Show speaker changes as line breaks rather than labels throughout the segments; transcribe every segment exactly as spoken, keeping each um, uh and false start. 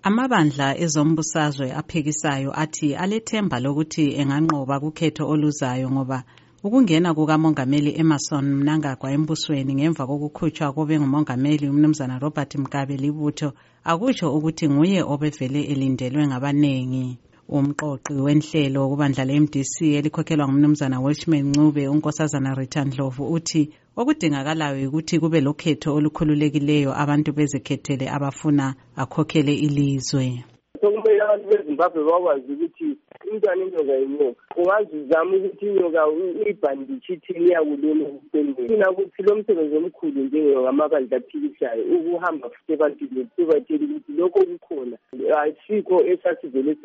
Amabandla ezombusazwe aphikisayo athi alethemba lokuthi enganqoba kukhetho oluzayo ngoba ukungena kukaMongameli Emmerson Mnangagwa embusweni ngemva kokukhutshwa kobe ngumongameli umnumzana Robert Mugabe libutho akusho ukuthi nguye obevele elindelwe ngabanengi. Umqoqi wenhlelo kubandla le-M D C elikhokhelwa ngumnumzana Welshman Ncube unkosazana Rita Ndlovu uthi okudingakalayo ukuthi kube lokhetho olukhululekileyo abantu bezikhethele abafuna akhokhele ilizwe.
Sokumele abantu beZimbabwe bakwazi ukuthi umntwana inyoka yinyoka. Ungazizama ukuthi inyoka uyibhanditshe ithini yakulona ukupendela. Thina ukuthi lo msebenzi omkhulu njengamabandla aphikisayo ukuhamba futhi ebantwini sibatshela ukuthi lokho kukhona ayisikho esasivele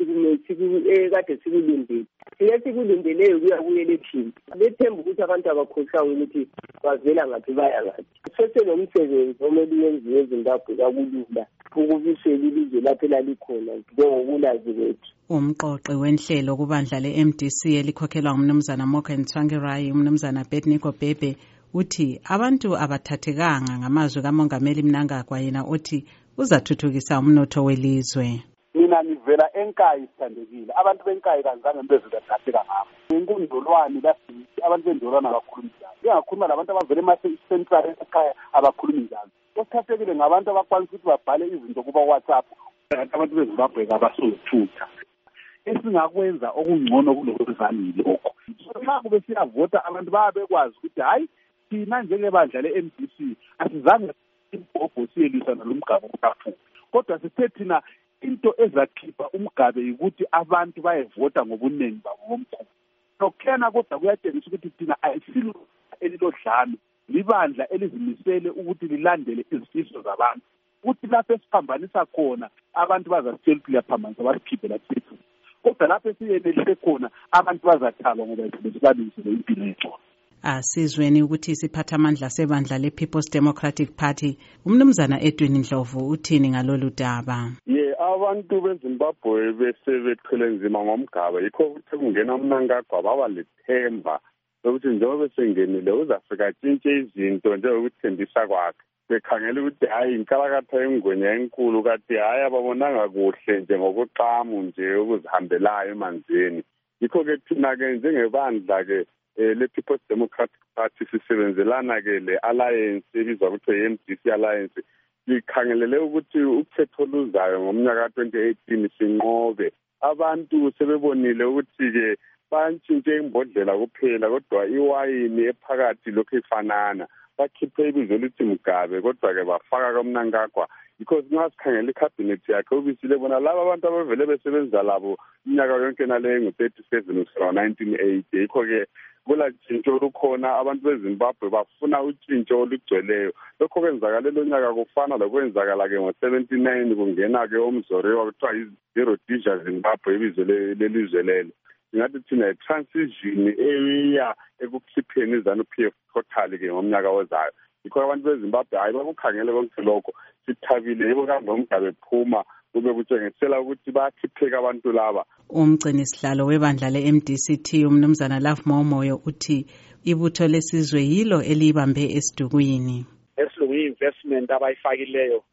ekade sikulindele. Sike sikulindeleyo kuya ku-election. Lethemba ukuthi abantu abakhohlanga ukuthi bavela ngaphi baya ngaphi. Sese nomsebenzi omele uyenziwe eZimbabwe kakulula ukubisela ilizwe lapho elalikhona njengokulazi kwethu.
Umqoqi wenhlelo kubandla le-M D C elikhokhelwa ngumnumzana Morgan Tsvangirai umnumzana Bedniko Bebe uthi abantu abathathekanga ngamazwi kaMongameli Mnangagwa yena uthi uzathuthukisa umnotho welizwe.
Mina ngivela eNkayi sithandekile, abantu beNkayi kazange bezibathatheka ngapho. Inkundolwane lasithi abantu bendolwana abakhulumi njalo. Ngingakhuluma labantu abavela ema-central ekhaya abakhulumi njalo. Esithathekile ngabantu abakwanisa ukuthi babhale izinto kuba WhatsApp. Abantu beZimbabwe abasothutha. Esingakwenza okungcono kulokuzanile okho. Nxa kube siyavota abantu bayabekwazi ukuthi hayi thina njengebandla le-M D C asizange ibhobho siyelwisana lomgaba kaPhuka. Kodwa sithe thina into ezakhipha umgabe ukuthi abantu bayevota ngobuningi babo bomkhulu. Nokukhena kodwa kuyatshengisa ukuthi thina ayisilo elilodlame libandla elizimisele ukuthi lilandele izifiso zabantu. Ukuthi lapho esiphambanisa khona abantu bazasitshela ukuthi liyaphambanisa basikhiphe lapho. Kodwa lapho esiyenelise khona abantu bazathalwa ngoba besibalisile impilo yethu.
Asizweni ukuthi isiphathamandla sebandla le-People's Democratic Party umnumzana Edwin Ndlovu uthini ngalolu daba.
Ye abantu beZimbabwe bese beqhele nzima ngomgaba yikho ukuthi kungena uMnangagwa baba lethemba lokuthi njengoba besengenile uzafika atshintshe izinto njengokuthembisa kwakhe. Bekhangela ukuthi hayi inkalakatha yengwenya enkulu kade hayi ababonanga kuhle njengokuqamu nje ukuzihambelayo emanzini. Yikho-ke thina-ke njengebandla ke le-People's Democratic Party sisebenzelana-ke le-alliance ebizwa kuthiwa yi-M D C Alliance. Sikhangelele ukuthi ukhetho oluzayo ngomnyaka ka-twenty eighteen sinqobe. Abantu sebebonile ukuthi-ke bantshintshe imbodlela kuphela kodwa iwayini ephakathi lokhu ifanana. Bakhiphe ibizo elithi Mugabe kodwa-ke bafaka kaMnangagwa. Because nxa sikhangela ikhabhinethi yakhe ubisile bona laba abantu abavele besebenza labo iminyaka yonke naleyo ngu-thirty-seven kusukela nineteen eighty. Yikho-ke kula tshintsho olukhona abantu beZimbabwe bafuna utshintsho olugcweleyo. Lokho kwenzakala lo nyaka kufana lokwenzakala-ke ngo-seventy-nine kungena-ke omzoriwa kuthiwa yi-Rhodesia Zimbabwe ibizo lelizwe lelo. Ngathi thina i-transition eya ekukhipheni iZANU-P F total-ke ngomnyaka ozayo. Yikho abantu beZimbabwe hayi bakukhangele konke lokho sithabile yebo kambe uMgabe ephuma kube kutshengisela ukuthi bayakhipheka abantu laba.
Umgcini sihlalo webandla le-M D C T umnumzana Love Momoyo uthi ibutho lesizwe yilo elibambe esidukwini.
Esiluku-investment abayifakileyo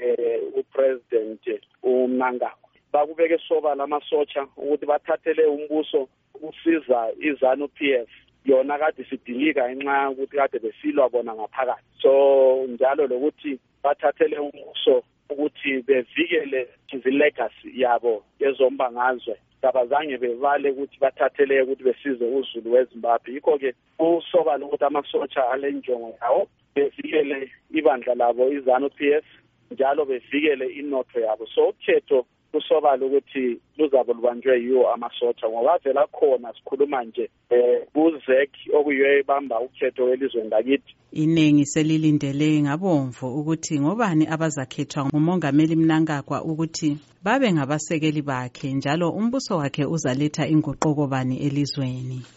uPresident uMnangagwa. Bakubeke sobala amasotsha ukuthi bathathele umbuso ukusiza iZANU-P F. Yona kade sidilika ngenxa ukuthi kade besilwa bona ngaphakathi. So njalo lokuthi bathathele umbuso ukuthi bevikele ilegacy yabo yezombangazwe. Abazange bevale ukuthi bathathele ukuthi besize uZulu weZimbabwe. Yikho-ke usobala ukuthi amasotsha alenjongo yawo bevikele ibandla labo iZANU-P F njalo bevikele inotho yabo. So ukhetho kusobala ukuthi luzabe lubanjwe yiwo amasotsha ngoba vela khona sikhuluma nje kuZek okuyiyo ebamba ukhetho welizweni lakithi.
Inengi selilindele ngabomvu ukuthi ngobani abazakhethwa nguMongameli Mnangagwa ukuthi babe ngabasekeli bakhe njalo umbuso wakhe uzaletha inguquko bani elizweni.